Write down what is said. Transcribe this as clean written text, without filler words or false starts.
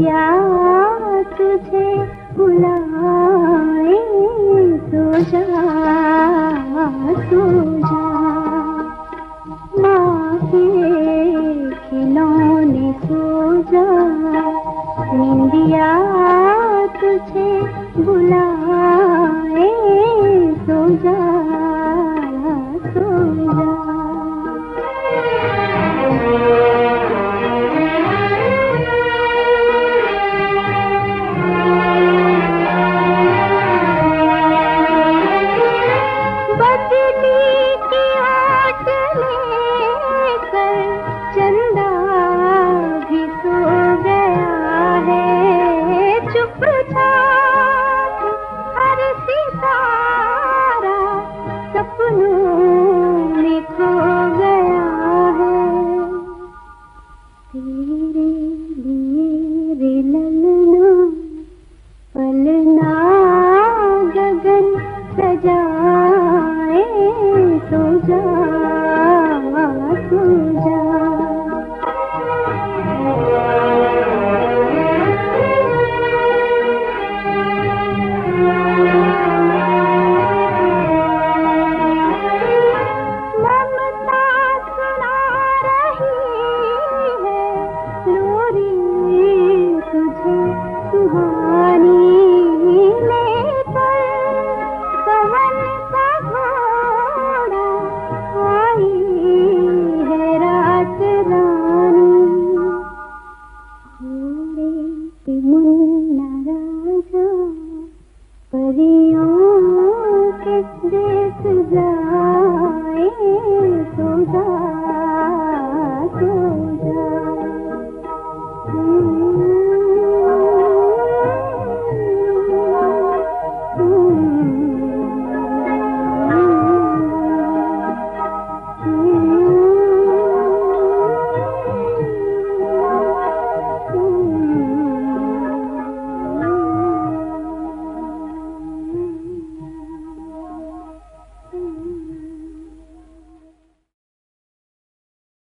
निंदिया तुझे बुलाए, सो जा सो जा। माँ के खिलौने सो जा, निंदिया तुझे बुलाए, सो जा सो जा। चंदा भी सो गया है, चुपचाप हर सितारा सपनों में खो गया है। तेरे लिए रे ललना पलना गगन सजाए, सो जा सो जा। ममता सुना रही है लोरी तुझे सुहानी लेकर, पवन का घोड़ा आई है रात रानी। घोड़े पे मुन्ना